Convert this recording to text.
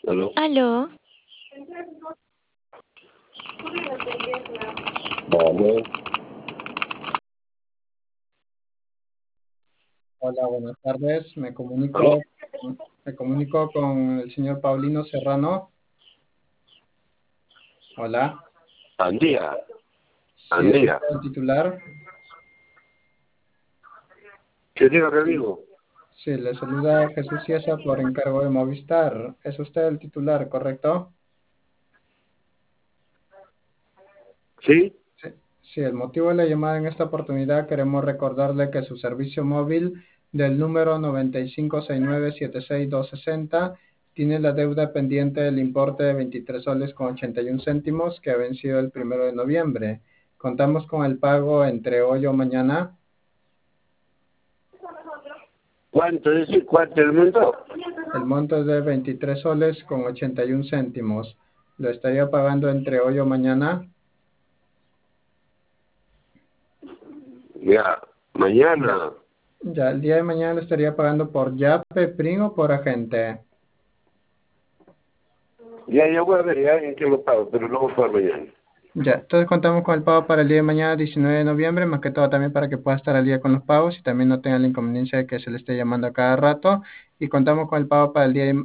¿Aló? Aló, Aló. Hola, buenas tardes. ¿Aló? Me comunico con el señor Paulino Serrano. Hola. Andía. Si es Andía. usted el titular, ¿Qué digo que digo? sí, le saluda Jesús Ciesa por encargo de Movistar. ¿Es usted el titular, correcto? ¿Sí? Sí. Sí, el motivo de la llamada en esta oportunidad queremos recordarle que su servicio móvil del número 9569-76260 tiene la deuda pendiente del importe de 23 soles con 81 céntimos que ha vencido el 1 de noviembre. Contamos con el pago entre hoy o mañana. ¿Cuánto dice? ¿Cuánto el mundo? El monto es de 23 soles con 81 céntimos. Lo estaría pagando entre hoy o mañana. Ya. Mañana. Ya, el día de mañana lo estaría pagando por Yape, PRIN o por agente. Ya, yo voy a ver ya en qué lo pago, pero luego para mañana. Ya, entonces contamos con el pago para el día de mañana, 19 de noviembre, más que todo también para que pueda estar al día con los pagos y también no tenga la inconveniencia de que se le esté llamando a cada rato. Y contamos con el pago para el día de